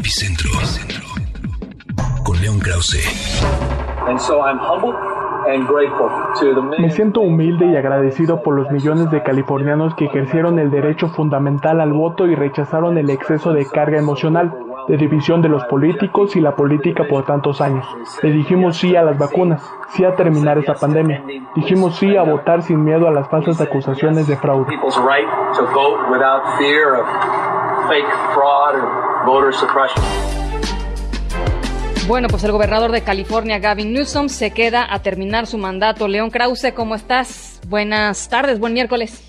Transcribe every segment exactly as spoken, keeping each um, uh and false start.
Epicentro con León Krause. Me siento humilde y agradecido por los millones de californianos que ejercieron el derecho fundamental al voto y rechazaron el exceso de carga emocional, de división de los políticos y la política por tantos años. Le dijimos sí a las vacunas, sí a terminar esta pandemia. Dijimos sí a votar sin miedo a las falsas acusaciones de fraude. Bueno, pues el gobernador de California, Gavin Newsom, se queda a terminar su mandato. León Krause, ¿cómo estás? Buenas tardes, buen miércoles.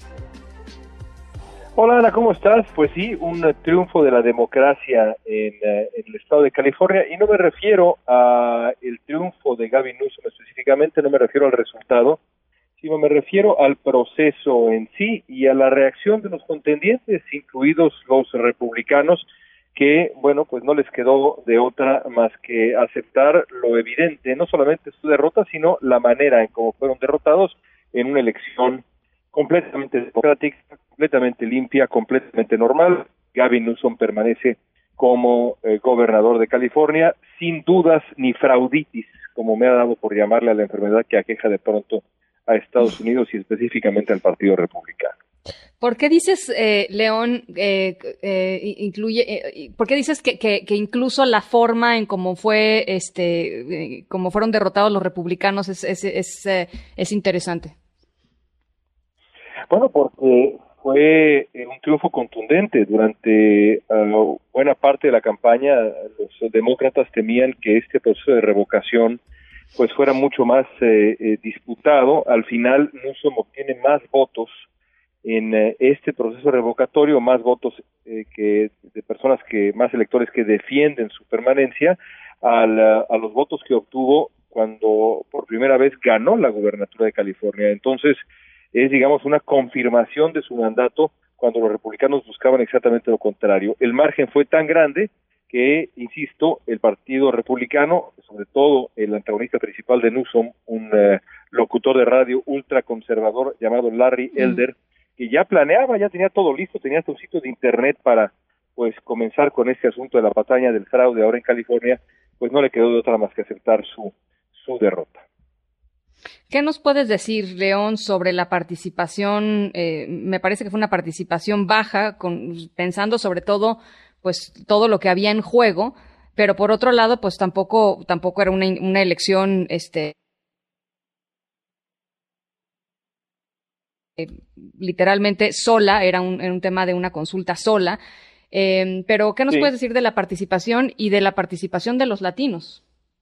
Hola Ana, ¿cómo estás? Pues sí, un triunfo de la democracia en, en el estado de California, y no me refiero a el triunfo de Gavin Newsom específicamente, no me refiero al resultado, sino me refiero al proceso en sí y a la reacción de los contendientes, incluidos los republicanos, que, bueno, pues no les quedó de otra más que aceptar lo evidente, no solamente su derrota, sino la manera en cómo fueron derrotados en una elección completamente democrática, completamente limpia, completamente normal. Gavin Newsom permanece como eh, gobernador de California, sin dudas ni frauditis, como me ha dado por llamarle a la enfermedad que aqueja de pronto a Estados Unidos y específicamente al Partido Republicano. ¿Por qué dices, eh, León, eh, eh, incluye, eh, por qué dices que, que, que incluso la forma en cómo fue, este, eh, cómo fueron derrotados los republicanos es, es, es, eh, es interesante? Bueno, porque fue un triunfo contundente. Durante uh, buena parte de la campaña, los demócratas temían que este proceso de revocación pues fuera mucho más eh, eh, disputado. Al final, Newsom obtiene más votos en eh, este proceso revocatorio, más votos eh, que de personas que, más electores que defienden su permanencia, al, a los votos que obtuvo cuando por primera vez ganó la gubernatura de California. Entonces, es, digamos, una confirmación de su mandato cuando los republicanos buscaban exactamente lo contrario. El margen fue tan grande que, insisto, el Partido Republicano, sobre todo el antagonista principal de Newsom, un uh, locutor de radio ultraconservador llamado Larry mm. Elder, que ya planeaba, ya tenía todo listo, tenía hasta un sitio de internet para pues comenzar con este asunto de la batalla del fraude ahora en California, pues no le quedó de otra más que aceptar su, su derrota. ¿Qué nos puedes decir, León, sobre la participación? Eh, me parece que fue una participación baja, con, pensando sobre todo, pues, todo lo que había en juego, pero por otro lado, pues tampoco, tampoco era una, una elección, este, eh, literalmente sola, era un, era un tema de una consulta sola. Eh, pero, ¿qué nos sí. puedes decir de la participación y de la participación de los latinos?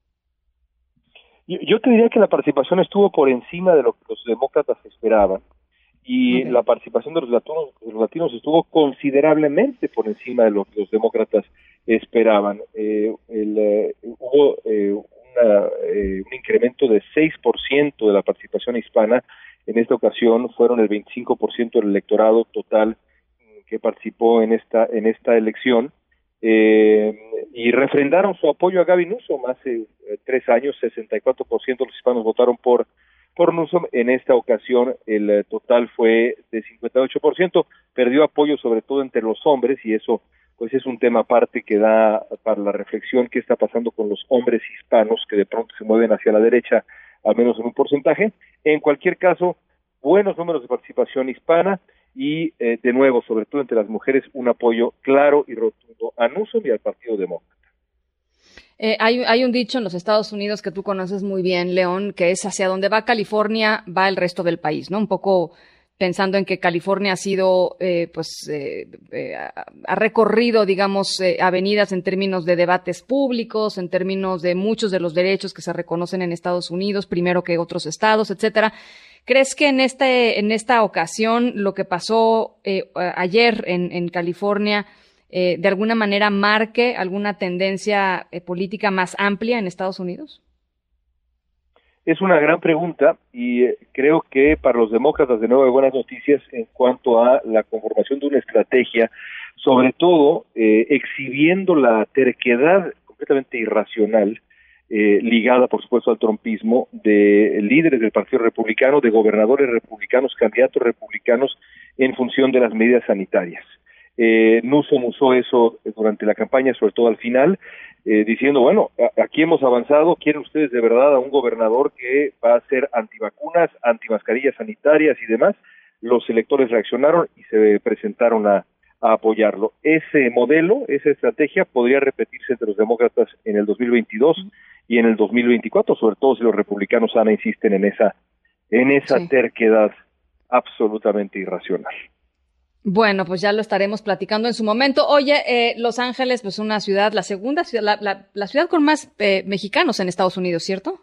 Yo te diría que la participación estuvo por encima de lo que los demócratas esperaban, y okay. la participación de los latinos, de los latinos estuvo considerablemente por encima de lo que los demócratas esperaban. Eh, el, eh, hubo eh, una, eh, un incremento de seis por ciento de la participación hispana. En esta ocasión fueron el veinticinco por ciento del electorado total que participó en esta en esta elección. Eh, y refrendaron su apoyo a Gavin Newsom. Hace eh, tres años, sesenta y cuatro por ciento de los hispanos votaron por, por Newsom. En esta ocasión, el eh, total fue de cincuenta y ocho por ciento. Perdió apoyo sobre todo entre los hombres, y eso pues es un tema aparte que da para la reflexión qué está pasando con los hombres hispanos que de pronto se mueven hacia la derecha, al menos en un porcentaje. En cualquier caso, buenos números de participación hispana. Y, eh, de nuevo, sobre todo entre las mujeres, un apoyo claro y rotundo a Newsom y al Partido Demócrata. Eh, hay, hay un dicho en los Estados Unidos que tú conoces muy bien, León, que es hacia donde va California, va el resto del país, ¿no? Un poco pensando en que California ha sido, eh, pues, eh, eh, ha recorrido, digamos, eh, avenidas en términos de debates públicos, en términos de muchos de los derechos que se reconocen en Estados Unidos, primero que otros estados, etcétera. ¿Crees que en este en esta ocasión lo que pasó eh, ayer en, en California eh, de alguna manera marque alguna tendencia eh, política más amplia en Estados Unidos? Es una gran pregunta, y eh, creo que para los demócratas de nuevo hay buenas noticias en cuanto a la conformación de una estrategia, sobre todo eh, exhibiendo la terquedad completamente irracional Eh, ligada, por supuesto, al trumpismo, de líderes del Partido Republicano, de gobernadores republicanos, candidatos republicanos, en función de las medidas sanitarias. Eh, Newsom usó eso durante la campaña, sobre todo al final, eh, diciendo, bueno, a, aquí hemos avanzado, ¿quieren ustedes de verdad a un gobernador que va a ser antivacunas, antimascarillas sanitarias y demás? Los electores reaccionaron y se presentaron a, a apoyarlo. Ese modelo, esa estrategia podría repetirse entre los demócratas en el dos mil veintidós y en el dos mil veinticuatro, sobre todo si los republicanos, Ana, insisten en esa, en esa sí. terquedad absolutamente irracional. Bueno, pues ya lo estaremos platicando en su momento. Oye, eh, Los Ángeles, pues una ciudad, la segunda ciudad, la, la, la ciudad con más eh, mexicanos en Estados Unidos, ¿cierto?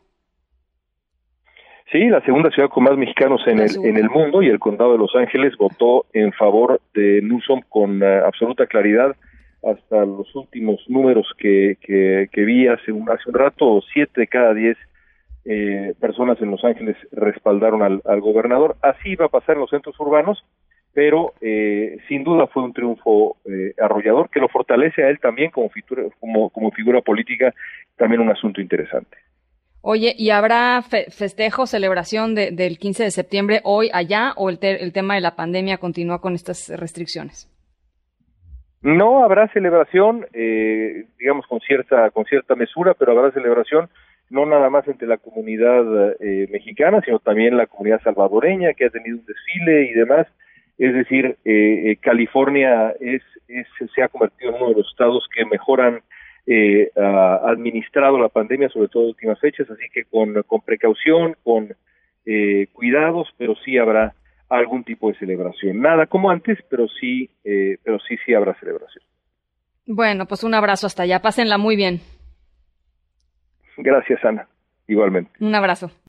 Sí, la segunda ciudad con más mexicanos en el, en el mundo, y el condado de Los Ángeles votó en favor de Newsom con uh, absoluta claridad. Hasta los últimos números que, que, que vi hace un, hace un rato, siete de cada diez eh, personas en Los Ángeles respaldaron al, al gobernador. Así va a pasar en los centros urbanos, pero eh, sin duda fue un triunfo eh, arrollador que lo fortalece a él también como figura, como, como figura política, también un asunto interesante. Oye, ¿y habrá fe festejo, celebración de, del quince de septiembre hoy allá, o el, te el tema de la pandemia continúa con estas restricciones? No habrá celebración, eh, digamos con cierta con cierta mesura, pero habrá celebración no nada más entre la comunidad eh, mexicana, sino también la comunidad salvadoreña, que ha tenido un desfile y demás. Es decir, eh, California es, es se ha convertido en uno de los estados que mejor han eh, uh, administrado la pandemia, sobre todo en últimas fechas, así que con, con precaución, con eh, cuidados, pero sí habrá algún tipo de celebración. Nada como antes, pero sí, eh, pero sí, sí habrá celebración. Bueno, pues un abrazo hasta allá. Pásenla muy bien. Gracias, Ana. Igualmente. Un abrazo.